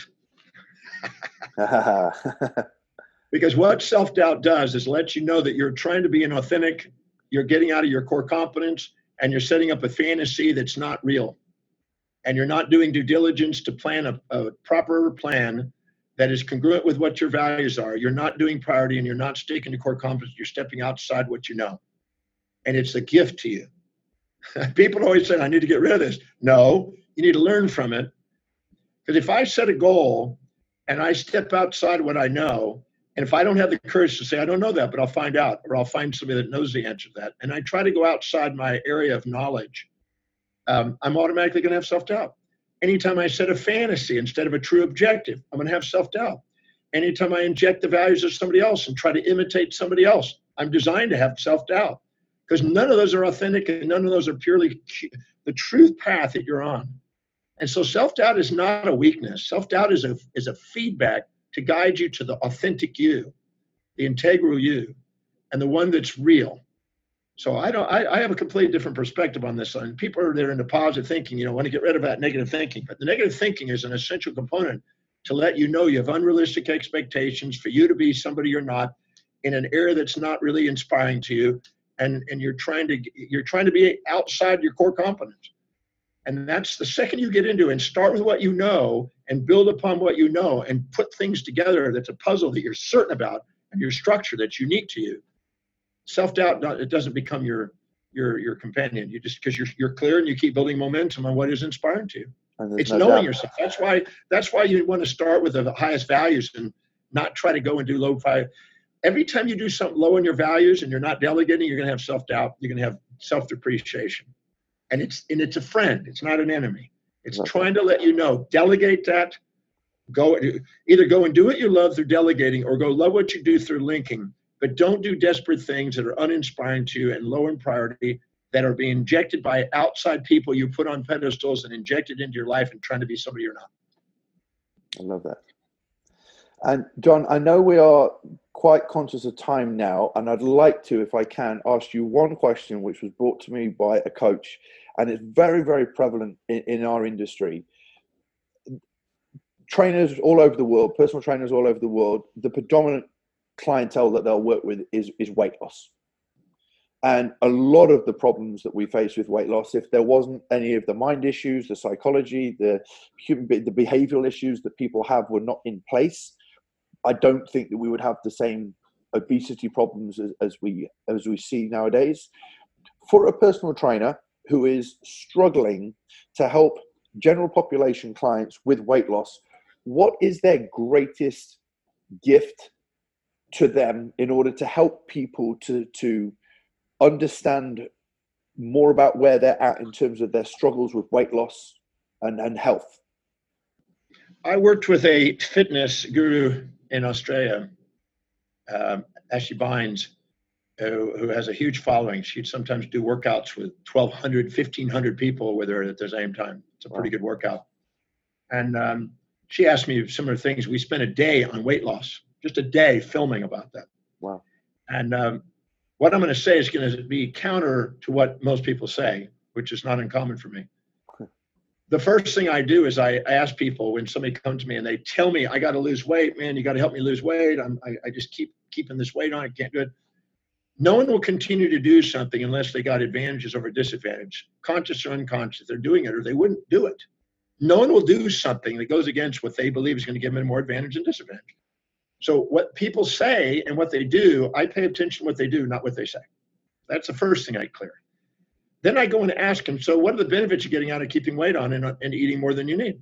Because what self-doubt does is let you know that you're trying to be an authentic, you're getting out of your core competence, and you're setting up a fantasy that's not real. And you're not doing due diligence to plan a, a proper plan that is congruent with what your values are. You're not doing priority, and you're not sticking to core competence. You're stepping outside what you know. And it's a gift to you. People always say, I need to get rid of this. No, you need to learn from it. Because if I set a goal and I step outside what I know, and if I don't have the courage to say, I don't know that, but I'll find out, or I'll find somebody that knows the answer to that, and I try to go outside my area of knowledge, Um, I'm automatically going to have self-doubt. Anytime I set a fantasy instead of a true objective, I'm going to have self-doubt. Anytime I inject the values of somebody else and try to imitate somebody else, I'm designed to have self-doubt, because none of those are authentic and none of those are purely the truth path that you're on. And so self-doubt is not a weakness. Self-doubt is a, is a feedback to guide you to the authentic you, the integral you, and the one that's real. So I don't. I, I have a completely different perspective on this. And people are there into positive thinking, you know, want to get rid of that negative thinking. But the negative thinking is an essential component to let you know you have unrealistic expectations for you to be somebody you're not in an area that's not really inspiring to you, and and you're trying to you're trying to be outside your core competence. And that's the second you get into and start with what you know and build upon what you know and put things together that's a puzzle that you're certain about and your structure that's unique to you. Self-doubt, it doesn't become your your your companion. You just because you're you're clear and you keep building momentum on what is inspiring to you. It's no knowing doubt. Yourself. That's why that's why you want to start with the highest values and not try to go and do low five. Every time you do something low in your values and you're not delegating, you're going to have self-doubt. You're going to have self-depreciation, and it's and it's a friend. It's not an enemy. It's okay. Trying to let you know. Delegate that. Go either go and do what you love through delegating, or go love what you do through linking. But don't do desperate things that are uninspiring to you and low in priority, that are being injected by outside people you put on pedestals and injected into your life and trying to be somebody you're not. I love that. And John, I know we are quite conscious of time now, and I'd like to, if I can, ask you one question which was brought to me by a coach, and it's very, very prevalent in, in our industry. Trainers all over the world, personal trainers all over the world, the predominant clientele that they'll work with is, is weight loss. And a lot of the problems that we face with weight loss, if there wasn't any of the mind issues, the psychology, the human, the behavioral issues that people have were not in place, I don't think that we would have the same obesity problems as, as we as we see nowadays. For a personal trainer who is struggling to help general population clients with weight loss, what is their greatest gift to them in order to help people to to understand more about where they're at in terms of their struggles with weight loss and, and health? I worked with a fitness guru in Australia, um, Ashley Bynes, who, who has a huge following. She'd sometimes do workouts with twelve hundred, fifteen hundred people with her at the same time. It's a pretty good workout. And um, she asked me similar things. We spent a day on weight loss, just a day filming about that. Wow. And um, what I'm going to say is going to be counter to what most people say, which is not uncommon for me. The first thing I do is I, I ask people when somebody comes to me and they tell me, I got to lose weight, man, you got to help me lose weight. I'm, I, I just keep keeping this weight on. I can't do it. No one will continue to do something unless they got advantages over disadvantage, conscious or unconscious. They're doing it or they wouldn't do it. No one will do something that goes against what they believe is going to give them more advantage than disadvantage. So what people say and what they do, I pay attention to what they do, not what they say. That's the first thing I clear. Then I go and ask them, so what are the benefits you're getting out of keeping weight on and, and eating more than you need?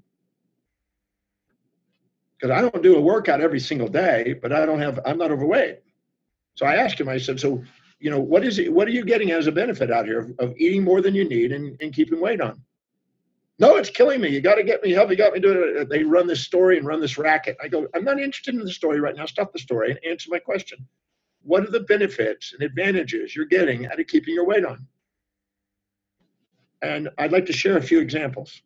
Because I don't do a workout every single day, but I don't have, I'm not overweight. So I asked him, I said, so, you know, what is it, what are you getting as a benefit out here of, of eating more than you need and, and keeping weight on? No, it's killing me. You got to get me help. You got me doing it. They run this story and run this racket. I go, I'm not interested in the story right now. Stop the story and answer my question. What are the benefits and advantages you're getting out of keeping your weight on? And I'd like to share a few examples.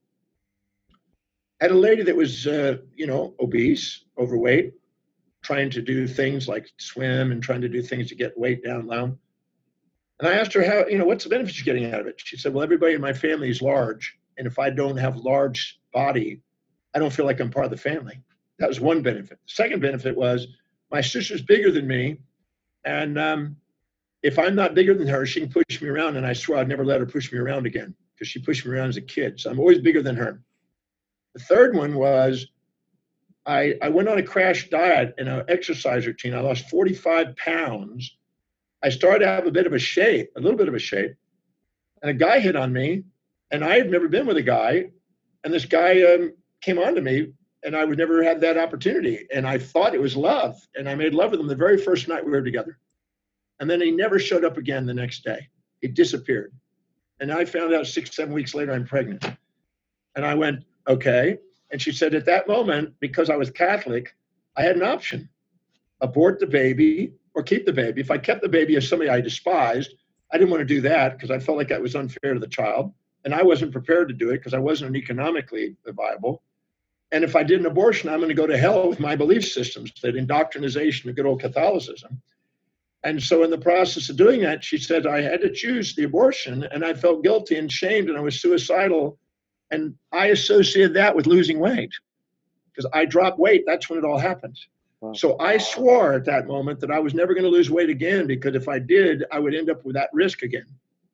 I had a lady that was, uh, you know, obese, overweight, trying to do things like swim and trying to do things to get weight down low. And I asked her, how, you know, what's the benefits you're getting out of it? She said, well, everybody in my family is large. And if I don't have large body, I don't feel like I'm part of the family. That was one benefit. The second benefit was my sister's bigger than me. And um, if I'm not bigger than her, she can push me around. And I swear I'd never let her push me around again because she pushed me around as a kid. So I'm always bigger than her. The third one was I, I went on a crash diet and an exercise routine. I lost forty-five pounds. I started to have a bit of a shape, a little bit of a shape. And a guy hit on me. And I had never been with a guy, and this guy um, came on to me, and I would never had that opportunity. And I thought it was love, and I made love with him the very first night we were together. And then he never showed up again the next day. He disappeared. And I found out six, seven weeks later I'm pregnant. And I went, okay. And she said at that moment, because I was Catholic, I had an option. Abort the baby or keep the baby. If I kept the baby as somebody I despised, I didn't want to do that because I felt like that was unfair to the child. And I wasn't prepared to do it because I wasn't economically viable. And if I did an abortion, I'm going to go to hell with my belief systems, that indoctrination of good old Catholicism. And so in the process of doing that, she said I had to choose the abortion, and I felt guilty and shamed, and I was suicidal. And I associated that with losing weight because I dropped weight. That's when it all happened. Wow. So I swore at that moment that I was never going to lose weight again, because if I did, I would end up with that risk again.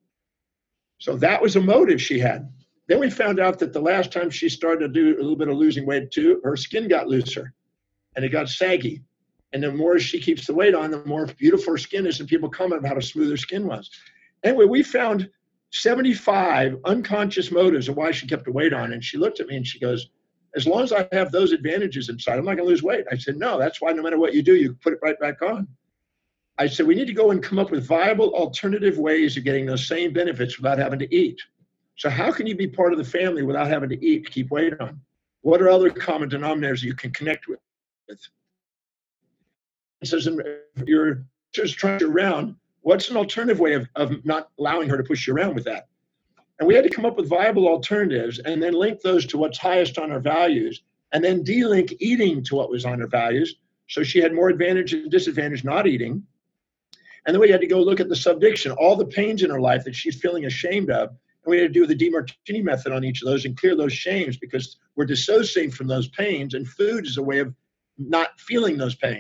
So that was a motive she had. Then we found out that the last time she started to do a little bit of losing weight too, her skin got looser and it got saggy. And the more she keeps the weight on, the more beautiful her skin is, and people comment about how smooth her skin was. Anyway, we found seventy-five unconscious motives of why she kept the weight on. And she looked at me and she goes, as long as I have those advantages inside, I'm not gonna lose weight. I said, no, that's why no matter what you do, you put it right back on. I said, we need to go and come up with viable alternative ways of getting those same benefits without having to eat. So how can you be part of the family without having to eat to keep weight on? What are other common denominators you can connect with? It says, if you're just trying to around, what's an alternative way of, of not allowing her to push you around with that? And we had to come up with viable alternatives and then link those to what's highest on our values, and then de-link eating to what was on her values. So she had more advantage and disadvantage not eating. And then we had to go look at the subdiction, all the pains in her life that she's feeling ashamed of. And we had to do the DeMartini method on each of those and clear those shames, because we're dissociating from those pains, and food is a way of not feeling those pains.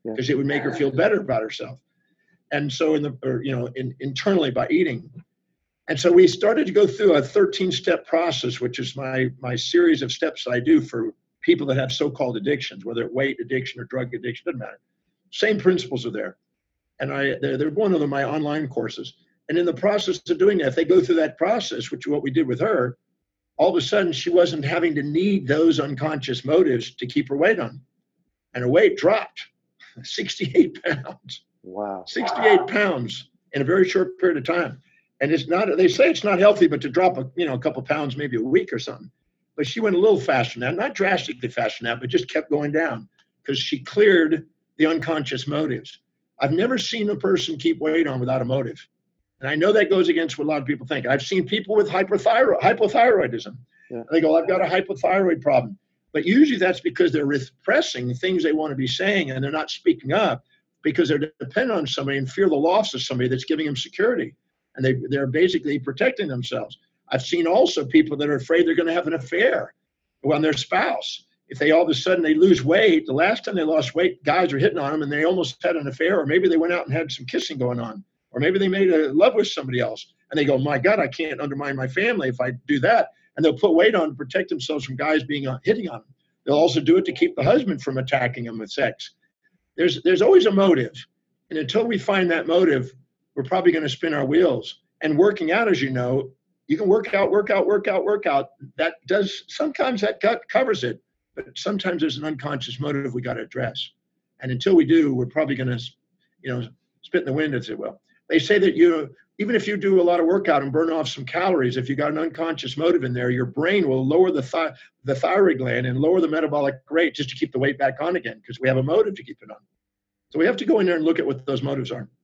because it would make her feel better about herself. And so in the, or, you know, in, internally by eating. And so we started to go through a thirteen step process, which is my, my series of steps I do for people that have so-called addictions, whether it's weight addiction or drug addiction, doesn't matter. Same principles are there. And I, they're, they're one of them, my online courses. And in the process of doing that, if they go through that process, which is what we did with her, all of a sudden she wasn't having to need those unconscious motives to keep her weight on. And her weight dropped sixty-eight pounds. Wow. sixty-eight pounds in a very short period of time. And it's not, they say it's not healthy, but to drop a, you know, a couple pounds, maybe a week or something. But she went a little faster than that, not drastically faster than that, but just kept going down because she cleared the unconscious motives. I've never seen a person keep weight on without a motive. And I know that goes against what a lot of people think. I've seen people with hyperthyroid, hypothyroidism. Yeah. They go, I've got a hypothyroid problem. But usually that's because they're repressing things they want to be saying and they're not speaking up because they're dependent on somebody and fear the loss of somebody that's giving them security. And they, they're basically protecting themselves. I've seen also people that are afraid they're going to have an affair on their spouse. If they all of a sudden they lose weight, the last time they lost weight, guys are hitting on them and they almost had an affair, or maybe they went out and had some kissing going on, or maybe they made a love with somebody else. And they go, my God, I can't undermine my family if I do that. And they'll put weight on to protect themselves from guys being uh, hitting on them. They'll also do it to keep the husband from attacking them with sex. There's, there's always a motive. And until we find that motive, we're probably going to spin our wheels. And working out, as you know, you can work out, work out, work out, work out. That does, sometimes that gut covers it, but sometimes there's an unconscious motive we got to address. And until we do, we're probably going to, you know, spit in the wind, as it will. They say that you, even if you do a lot of workout and burn off some calories, if you got an unconscious motive in there, your brain will lower the thi- the thyroid gland and lower the metabolic rate just to keep the weight back on again, because we have a motive to keep it on. So we have to go in there and look at what those motives are.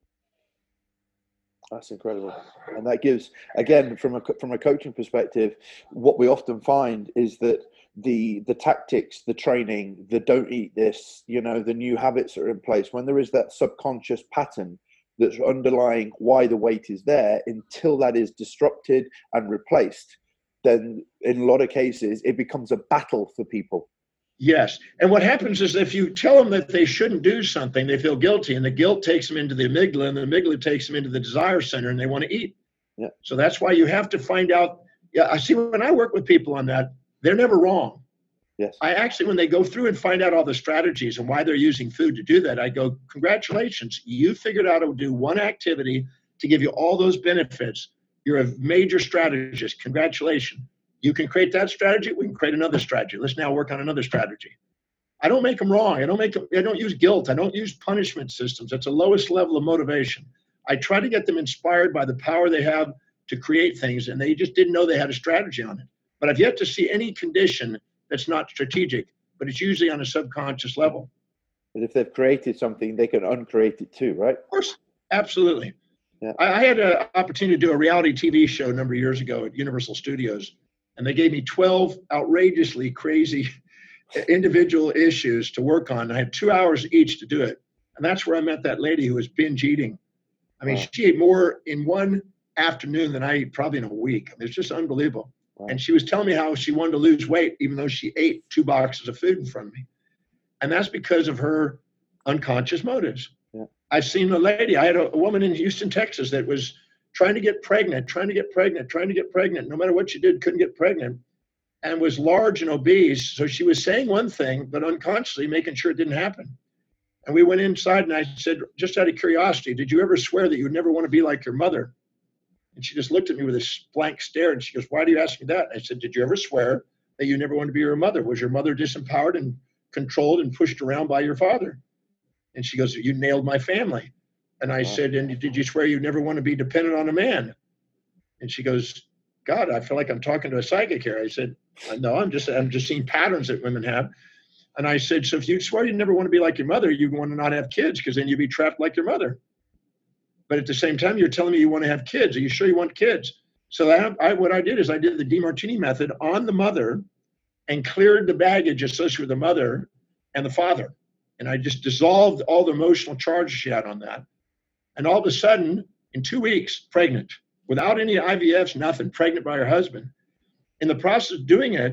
That's incredible. And that gives, again, from a from a coaching perspective, what we often find is that the the tactics, the training, the don't eat this, you know, the new habits that are in place, when there is that subconscious pattern that's underlying why the weight is there, until that is disrupted and replaced, then in a lot of cases, it becomes a battle for people. Yes. And what happens is if you tell them that they shouldn't do something, they feel guilty, and the guilt takes them into the amygdala, and the amygdala takes them into the desire center, and they want to eat. Yeah. So that's why you have to find out. Yeah, I see when I work with people on that, they're never wrong. Yes. I actually, when they go through and find out all the strategies and why they're using food to do that, I go, congratulations, you figured out how to do one activity to give you all those benefits. You're a major strategist. Congratulations. You can create that strategy. We can create another strategy. Let's now work on another strategy. I don't make them wrong. I don't make them, I don't use guilt. I don't use punishment systems. That's the lowest level of motivation. I try to get them inspired by the power they have to create things, and they just didn't know they had a strategy on it. But I've yet to see any condition that's not strategic, but it's usually on a subconscious level. But if they've created something, they can uncreate it too, right? Of course, absolutely. Yeah. I, I had an opportunity to do a reality T V show a number of years ago at Universal Studios, and they gave me twelve outrageously crazy individual issues to work on. I had two hours each to do it. And that's where I met that lady who was binge eating. I mean, wow. She ate more in one afternoon than I eat probably in a week. I mean, it's just unbelievable. Wow. And she was telling me how she wanted to lose weight, even though she ate two boxes of food in front of me. And that's because of her unconscious motives. Yeah. I've seen a lady, I had a, a woman in Houston, Texas that was trying to get pregnant, trying to get pregnant, trying to get pregnant. No matter what she did, couldn't get pregnant, and was large and obese. So she was saying one thing, but unconsciously making sure it didn't happen. And we went inside and I said, just out of curiosity, did you ever swear that you would never want to be like your mother? And she just looked at me with this blank stare and she goes, why do you ask me that? And I said, did you ever swear that you never want to be your mother? Was your mother disempowered and controlled and pushed around by your father? And she goes, you nailed my family. And I wow. said, and did you swear you never want to be dependent on a man? And she goes, God, I feel like I'm talking to a psychic here. I said, no, I'm just I'm just seeing patterns that women have. And I said, so if you swear you never want to be like your mother, you want to not have kids, because then you'd be trapped like your mother. But at the same time, you're telling me you want to have kids. Are you sure you want kids? So that, I, what I did is I did the DeMartini method on the mother and cleared the baggage associated with the mother and the father. And I just dissolved all the emotional charges she had on that. And all of a sudden, in two weeks, pregnant, without any I V Fs, nothing, pregnant by her husband. In the process of doing it,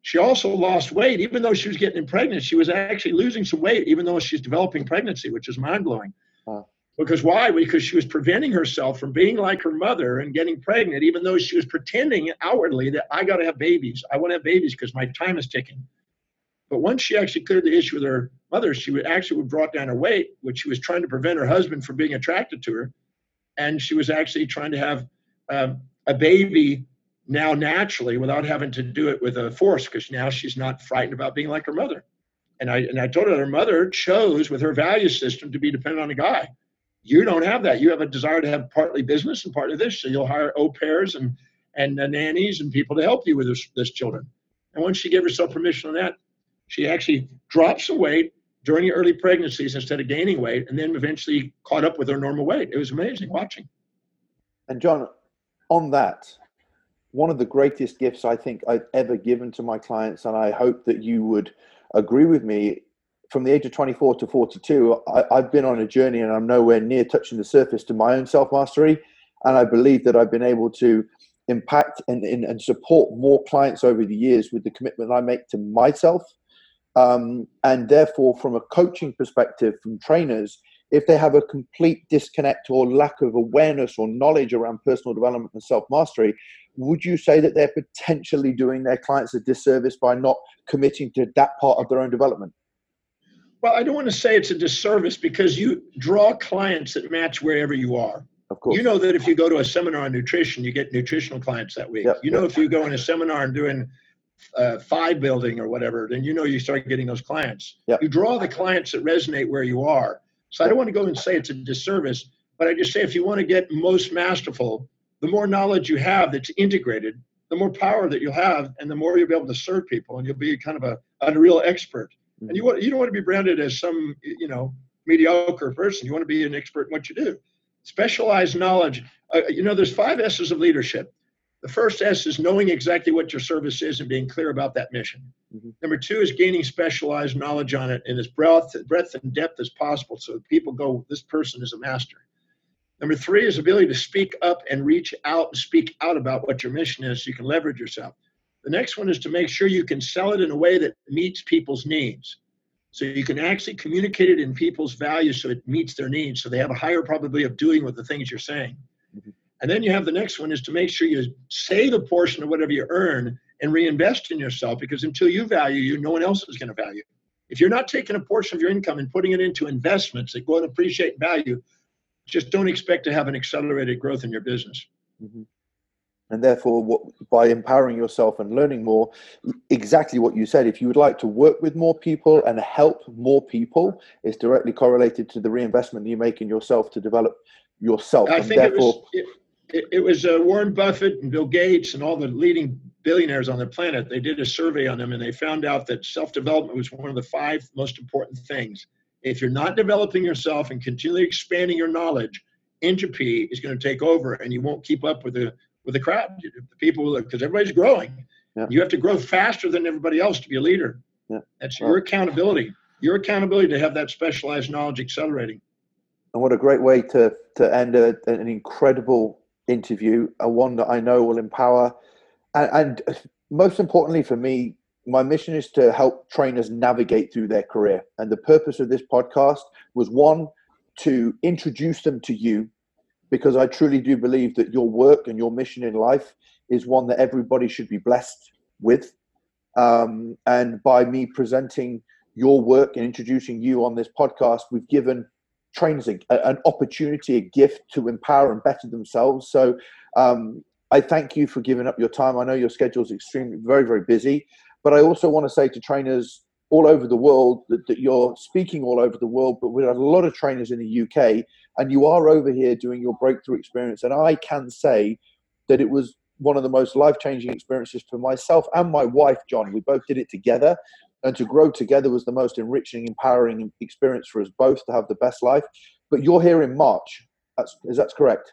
she also lost weight. Even though she was getting pregnant, she was actually losing some weight, even though she's developing pregnancy, which is mind-blowing. Wow. Because why? Because she was preventing herself from being like her mother and getting pregnant, even though she was pretending outwardly that I got to have babies. I want to have babies because my time is ticking. But once she actually cleared the issue with her mother, she would actually brought down her weight, which she was trying to prevent her husband from being attracted to her. And she was actually trying to have um, a baby now naturally without having to do it with a force, because now she's not frightened about being like her mother. And I and I told her that her mother chose with her value system to be dependent on a guy. You don't have that. You have a desire to have partly business and partly this. So you'll hire au pairs and, and uh, nannies and people to help you with this, this children. And once she gave herself permission on that, she actually dropped some weight during the early pregnancies instead of gaining weight, and then eventually caught up with her normal weight. It was amazing watching. And John, on that, one of the greatest gifts I think I've ever given to my clients, and I hope that you would agree with me, from the age of twenty-four to forty-two, I, I've been on a journey and I'm nowhere near touching the surface to my own self-mastery. And I believe that I've been able to impact and, and, and support more clients over the years with the commitment I make to myself. Um, and therefore, from a coaching perspective, from trainers, if they have a complete disconnect or lack of awareness or knowledge around personal development and self-mastery, would you say that they're potentially doing their clients a disservice by not committing to that part of their own development? Well, I don't want to say it's a disservice, because you draw clients that match wherever you are. Of course. You know that if you go to a seminar on nutrition, you get nutritional clients that week. Yep, you know, yep. if you go in a seminar and doing uh, five building or whatever, then you know you start getting those clients. Yep. You draw the clients that resonate where you are. So I don't want to go and say it's a disservice, but I just say if you want to get most masterful, the more knowledge you have that's integrated, the more power that you'll have, and the more you'll be able to serve people, and you'll be kind of a, a real expert. Mm-hmm. And you want you don't want to be branded as some, you know, mediocre person. You want to be an expert in what you do. Specialized knowledge. Uh, you know, there's five S's of leadership. The first S is knowing exactly what your service is and being clear about that mission. Mm-hmm. Number two is gaining specialized knowledge on it in as breadth, breadth and depth as possible, so that people go, this person is a master. Number three is ability to speak up and reach out and speak out about what your mission is so you can leverage yourself. The next one is to make sure you can sell it in a way that meets people's needs. So you can actually communicate it in people's values so it meets their needs, so they have a higher probability of doing with the things you're saying. Mm-hmm. And then you have the next one is to make sure you save a portion of whatever you earn and reinvest in yourself, because until you value you, no one else is going to value. If you're not taking a portion of your income and putting it into investments that go and appreciate value, just don't expect to have an accelerated growth in your business. Mm-hmm. And therefore, what, by empowering yourself and learning more, exactly what you said, if you would like to work with more people and help more people, it's directly correlated to the reinvestment that you make in yourself to develop yourself. I and think therefore, it was, it, it, it was uh, Warren Buffett and Bill Gates and all the leading billionaires on the planet. They did a survey on them, and they found out that self-development was one of the five most important things. If you're not developing yourself and continually expanding your knowledge, entropy is going to take over, and you won't keep up with the with the crowd, the people, because everybody's growing. Yeah. You have to grow faster than everybody else to be a leader. Yeah. That's your accountability. Your accountability to have that specialized knowledge accelerating. And what a great way to to end a, an incredible interview, a one that I know will empower. And, and most importantly for me, my mission is to help trainers navigate through their career. And the purpose of this podcast was, one, to introduce them to you, because I truly do believe that your work and your mission in life is one that everybody should be blessed with. Um, and by me presenting your work and introducing you on this podcast, we've given trainers a, an opportunity, a gift to empower and better themselves. So um, I thank you for giving up your time. I know your schedule is extremely, very, very busy. But I also want to say to trainers all over the world that, that you're speaking all over the world, but we have a lot of trainers in the U K, and you are over here doing your breakthrough experience. And I can say that it was one of the most life-changing experiences for myself and my wife, John. We both did it together, and to grow together was the most enriching, empowering experience for us both to have the best life. But you're here in March. That's, is that correct?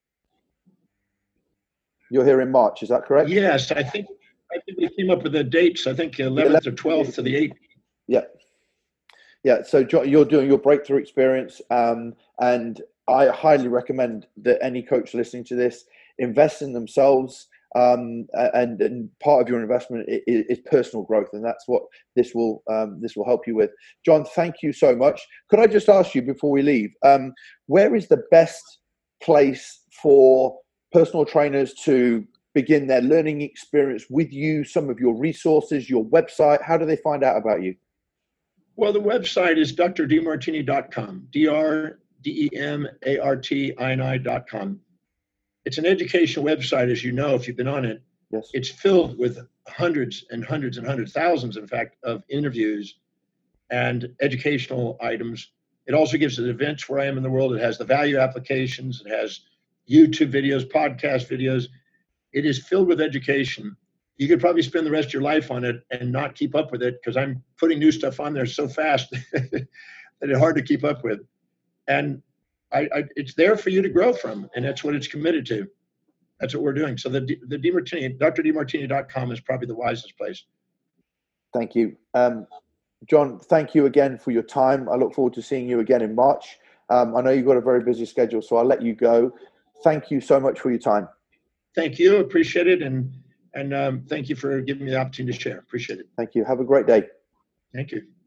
You're here in March. Is that correct? Yes, I think I think we came up with the dates. I think eleventh or twelfth to the eighth. Yeah. Yeah. So you're doing your breakthrough experience. Um, and I highly recommend that any coach listening to this invest in themselves. um, and, and part of your investment is, is personal growth, and that's what this will um, this will help you with. John, thank you so much. Could I just ask you before we leave, um, where is the best place for personal trainers to begin their learning experience with you? Some of your resources, your website. How do they find out about you? Well, the website is d r demartini dot com. D R D E M A R T I N I dot com. It's an educational website, as you know, if you've been on it. Yes. It's filled with hundreds and hundreds and hundreds, thousands, in fact, of interviews and educational items. It also gives us events where I am in the world. It has the value applications. It has YouTube videos, podcast videos. It is filled with education. You could probably spend the rest of your life on it and not keep up with it, because I'm putting new stuff on there so fast that it's hard to keep up with. And I, I, it's there for you to grow from, and that's what it's committed to. That's what we're doing. So the the Demartini, D R demartini dot com is probably the wisest place. Thank you. Um, John, thank you again for your time. I look forward to seeing you again in March. Um, I know you've got a very busy schedule, so I'll let you go. Thank you so much for your time. Thank you. Appreciate it. And, and um, thank you for giving me the opportunity to share. Appreciate it. Thank you. Have a great day. Thank you.